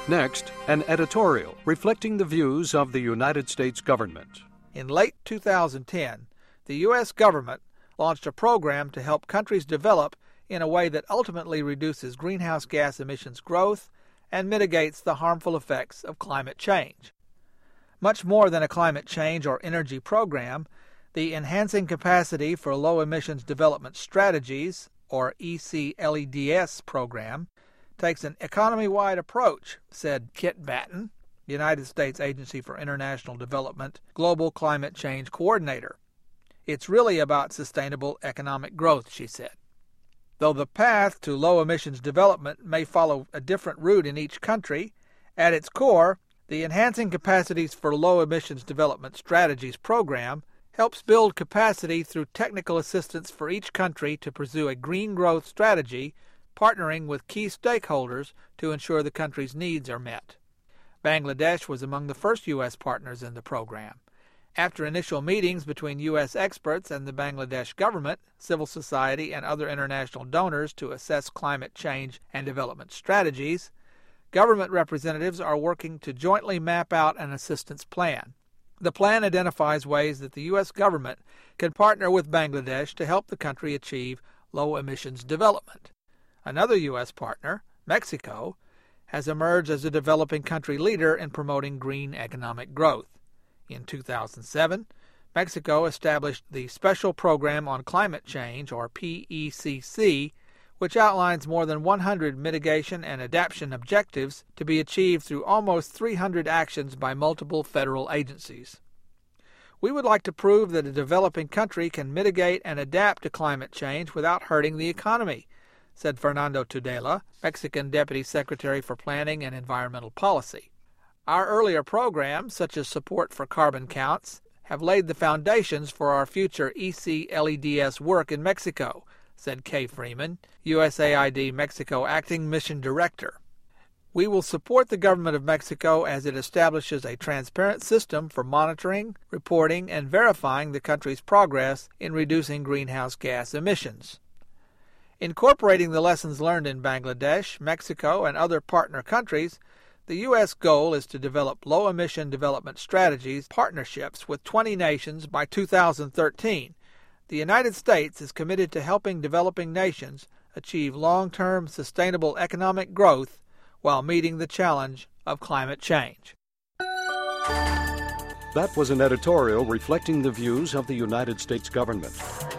Next, an editorial reflecting the views of the United States government. In late 2010, the U.S. government launched a program to help countries develop in a way that ultimately reduces greenhouse gas emissions growth and mitigates the harmful effects of climate change. Much more than a climate change or energy program, the Enhancing Capacity for Low Emissions Development Strategies, or ECLEDS program, takes an economy-wide approach, said Kit Batten, United States Agency for International Development Global Climate Change Coordinator. It's really about sustainable economic growth, she said. Though the path to low emissions development may follow a different route in each country, at its core, the Enhancing Capacities for Low Emissions Development Strategies program helps build capacity through technical assistance for each country to pursue a green growth strategy, partnering with key stakeholders to ensure the country's needs are met. Bangladesh was among the first U.S. partners in the program. After initial meetings between U.S. experts and the Bangladesh government, civil society, and other international donors to assess climate change and development strategies, government representatives are working to jointly map out an assistance plan. The plan identifies ways that the U.S. government can partner with Bangladesh to help the country achieve low emissions development. Another U.S. partner, Mexico, has emerged as a developing country leader in promoting green economic growth. In 2007, Mexico established the Special Program on Climate Change, or PECC, which outlines more than 100 mitigation and adaptation objectives to be achieved through almost 300 actions by multiple federal agencies. We would like to prove that a developing country can mitigate and adapt to climate change without hurting the economy, said Fernando Tudela, Mexican Deputy Secretary for Planning and Environmental Policy. Our earlier programs, such as support for carbon counts, have laid the foundations for our future ECLEDS work in Mexico, said Kay Freeman, USAID Mexico Acting Mission Director. We will support the government of Mexico as it establishes a transparent system for monitoring, reporting, and verifying the country's progress in reducing greenhouse gas emissions. Incorporating the lessons learned in Bangladesh, Mexico, and other partner countries, the U.S. goal is to develop low-emission development strategies partnerships with 20 nations by 2013. The United States is committed to helping developing nations achieve long-term sustainable economic growth while meeting the challenge of climate change. That was an editorial reflecting the views of the United States government.